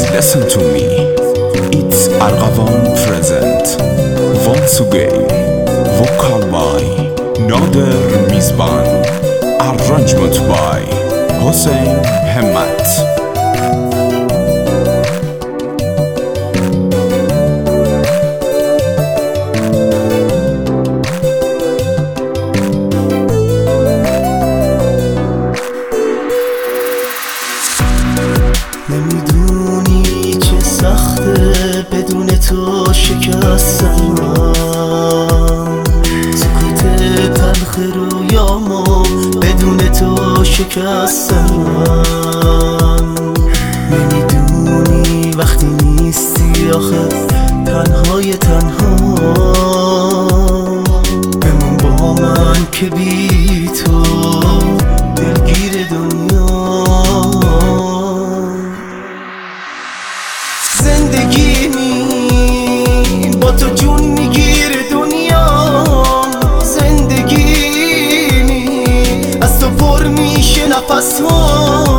listen to me. It's Arghavan present. Once again, vocal by Nader Mizban, arrangement by Hossein Hemmat. نمیدونی چه سخته بدون تو شکستن من، سکوت تلخ رویامو بدون تو شکستن من. نمیدونی وقتی نیستی آخه تنهای تنها بمون با من که بی تو دلگیر دنیا. زندگی با تو جون میگیره دنیا، زندگی از تو پر میشه نفس ها.